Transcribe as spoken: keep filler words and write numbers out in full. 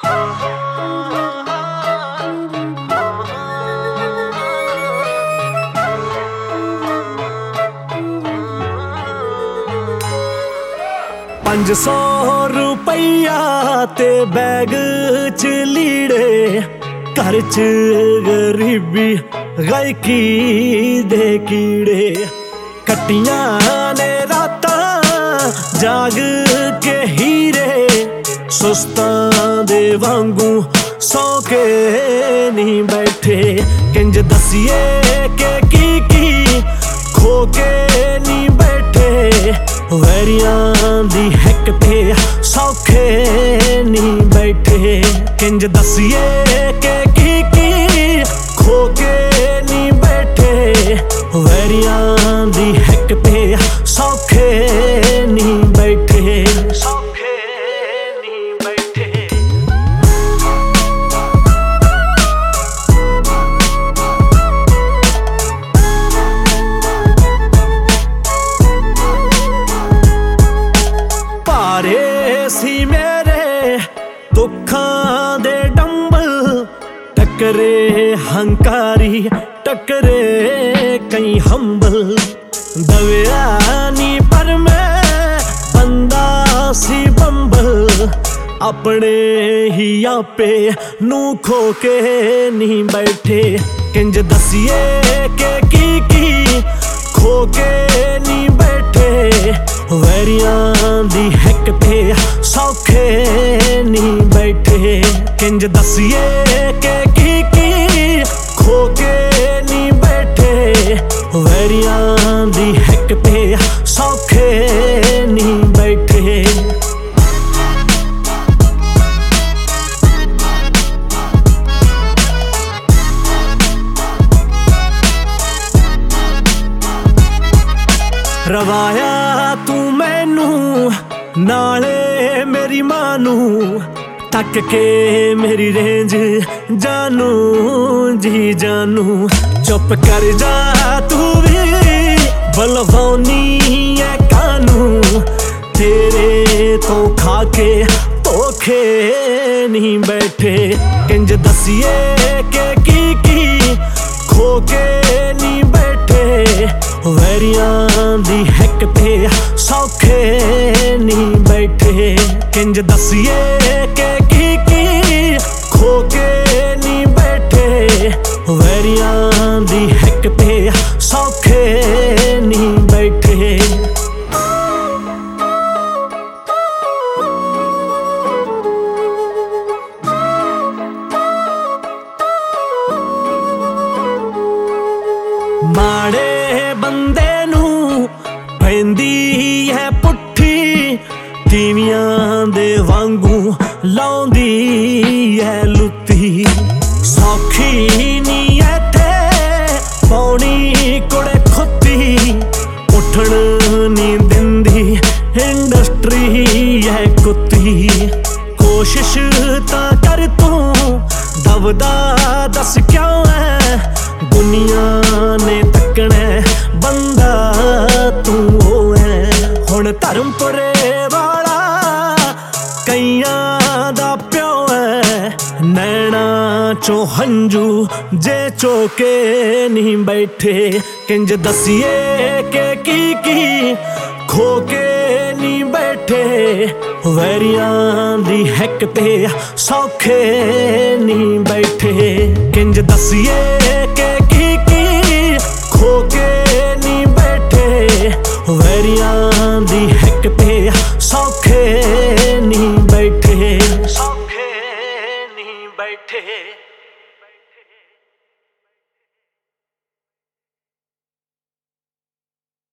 पंज सौ रुपया ते बैग च लीड़े, घर च गरीबी गायकी दे कीड़े। कट्टियां ने रातां जाग के हीरे, सुस्तां दे वांगू सौ के नहीं बैठे। किंज दसिए के की की खो के नहीं बैठे, वैरियां दी हैक ते सौखे नहीं बैठे। किंज दसिए के की की खो के नहीं बैठे, वैरियां दी हैक ते सौखे नहीं बैठे। सौखे नहीं बैठे। भारे सी मेरे दुखां दे डंबल, टकरे हंकारी टकरे कई हंबल। दविया नी पर मैं बंदा सी बंबल, अपने ही आपे नू खो के नहीं बैठे। किंज दसिए के की की खो के नहीं बैठे, वैरियां दी हैक ते सौखे नहीं बैठे। किंज दसिए के की की खो के नहीं बैठे, वैरियां दी हैक ते सौखे नहीं बैठे। रवाया तू मैनू नाले मेरी मानू, तक के मेरी रेंज जानू जी जानू। चुप कर जा तू भी बलवानी है कानू, तेरे तो खा के धोखे नहीं बैठे। किंज दसिए के की की खो के नहीं बैठे, वैरियां दी हैक ते सौखे नहीं बैठे। किंज दसिए के की की खो के नहीं बैठे, वैरियां दी हैक ते सौखे नहीं बैठे। माड़े बंदे नू पैंदी है पुट्ठी, तीवियां दे वांगू लाउंदी है लुत्ती। सौखी नी इत्थे पौनी कुड़े खुत्ती, उठण नी दिंदी इंडस्ट्री है कुत्ती। कोशिश तां कर तू दबदा दस क्यों है, दुनिया ने तकना बंदा तू ओ है। हुण धर्मपुरे वाला कईयां दा प्यो है, नैना चो हंजू जे चोके नहीं बैठे। किंज दसिए के की की खो के नहीं बैठे, वैरियां दी हैक ते सौखे नहीं बैठे। किंज दसिए